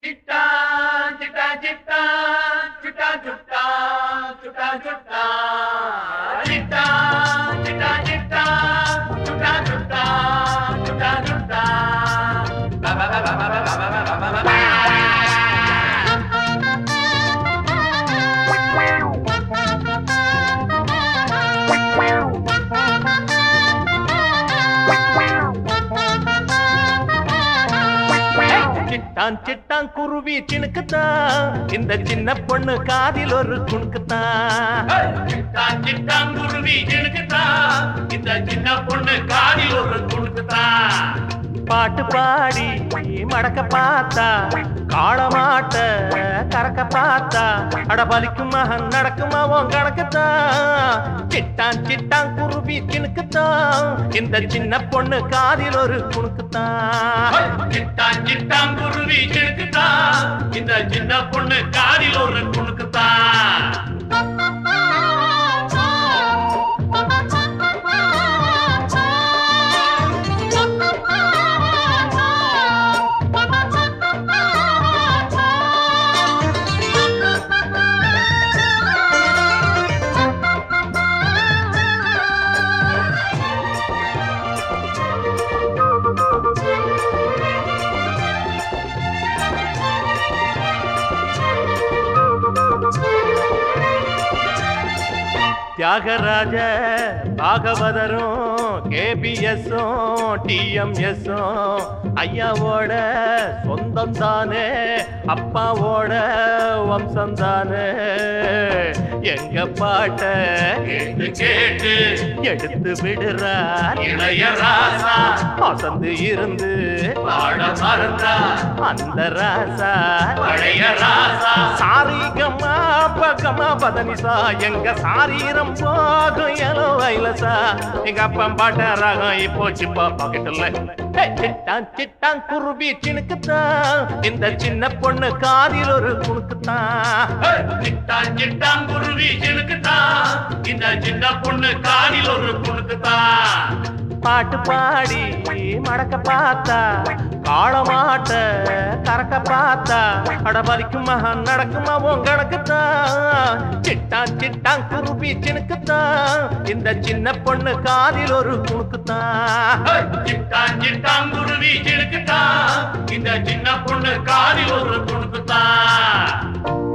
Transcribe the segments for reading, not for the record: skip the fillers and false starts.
चिट्टा चिट्टा चिट्टा चिट्टा चुट्टा चुट्टा चुट्टा चिट्टा चिट्टा चिट्टा चुट्टा चुट्टा चुट्टा चुट्टा बाबा बाबा बाबा बाबा बाबा बाबा சிட்டான் சிட்டான் குருவி சினுக்குத்தான் இந்த சின்ன பொண்ணு காதில் ஒரு குணுக்குத்தான். சிட்டான் சிட்டான் குருவி சினுக்குத்தான் இந்த சின்ன பொண்ணு காதில் ஒரு குணுக்குத்தான். பாட்டு பாடி மடக்க பார்த்தா காளமாட்ட கறக்க பார்த்தா அடபலிக்கும் மகன் நடக்குமா உன் கணக்குத்தான். சிட்டான் சிட்டான் குருவி சினுக்குத்தான் இந்த சின்ன பொண்ணு காதில் ஒரு குணுக்குத்தான். சிட்டான் சிட்டான் குருவி சினுக்குத்தான் இந்த சின்ன பொண்ணு காதில் ஒரு குணுக்குத்தான். தியாகராஜ பாகவதரும் கேபிஎஸும் டிஎம்எஸும் ஐயாவோட சொந்தம் தானே அப்பாவோட வம்சம் தானே. எங்க பாட்ட கேட்டு கேட்டு எடுத்து விடுறார் இளையராசா. அசந்து இருந்து பாட மறந்தா அந்த ராசா பழைய ராசா. சாரிகமா பகமா பதனிசா எங்க சாரீரம் போகும் எலோ வைலசா. எங்க அப்பம் பாட்ட ராகம் இப்போ சிப்பா பாக்கெட்டுல. சிட்டான் சிட்டான் குருவி சினுக்குத்தான் இந்த சின்ன பொண்ணு காதில் ஒரு குணுக்குத்தான். சிட்டான் சிட்டான் குருவி சினுக்குத்தான் இந்த சின்ன பொண்ணு காதில் ஒரு குணுக்குத்தான். பாட்டு பாடி மடக்க பார்த்தா காளமாட்ட கறக்க பார்த்தா அடபலிக்கும் மகன் நடக்குமா உன் கணக்குத்தான். சிட்டான் சிட்டான் குருவி சினுக்குத்தான் இந்த சின்ன பொண்ணு காதில் ஒரு குணுக்குத்தான். சிட்டான் சிட்டான் குருவி சினுக்குத்தான் இந்த சின்ன பொண்ணு காதில் ஒரு குணுக்குத்தான்.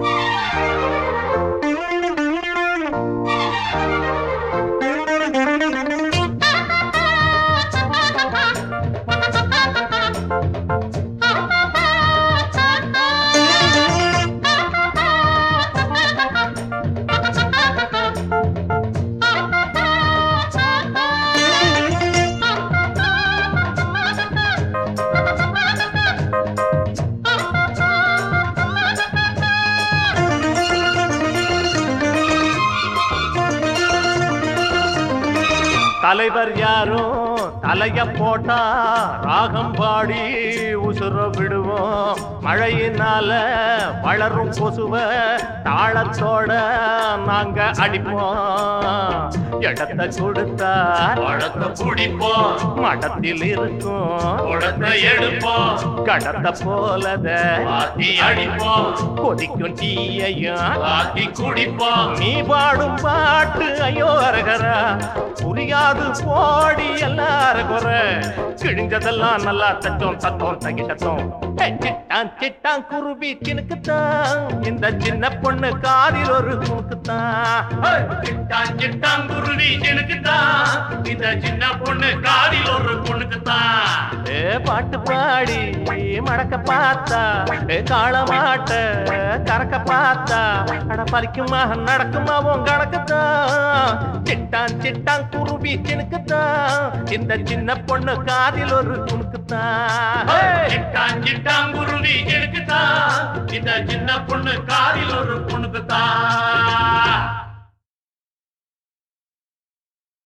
தலைவர் யாரும் தலைய போட்டா ராகம் பாடி உசுர விடுவோம். மழையினால வளரும் கொசுவ தாளத்தோட நாங்க அடிப்போம். இடத்தை கொடுத்தா பழத்தை குடிப்போம். மடத்தில் இருக்கும் உடத்தை எடுப்போம். கடத்தை போலத ஆத்தி அடிப்போம். கொதிக்கும் டீயையும் ஆத்தி குடிப்போம். நீ பாடும் பாட்டு ஐயோ அரகரா புரியாது போடி எல்லாரும் குறை. கிழிஞ்சதெல்லாம் நல்லா தட்டோம் தத்தோம் தகிட்டோம். சிட்டான் சிட்டான் குருவி சினுக்குத்தான் இந்த சின்ன பொண்ணு காதில் ஒரு குணுக்குத்தான். சிட்டான் சிட்டான் குருவி சினுக்குத்தான் இந்த சின்ன பொண்ணு காதில் ஒரு குணுக்குத்தான். பாட்டு பாடி மடக்க பார்த்தா காளமாட்ட கறக்க பார்த்தா அடபலிக்கும் மகன் நடக்குமா உன் கணக்குத்தான். சிட்டான் சிட்டான் குருவி சினுக்குத்தான் இந்த சின்ன பொண்ணு காதில் ஒரு குணுக்குத்தான். சிட்டான் சிட்டான் குருவி சினுக்குத்தான் இந்த சின்ன பொண்ணு காதில் ஒரு குணுக்குத்தான்.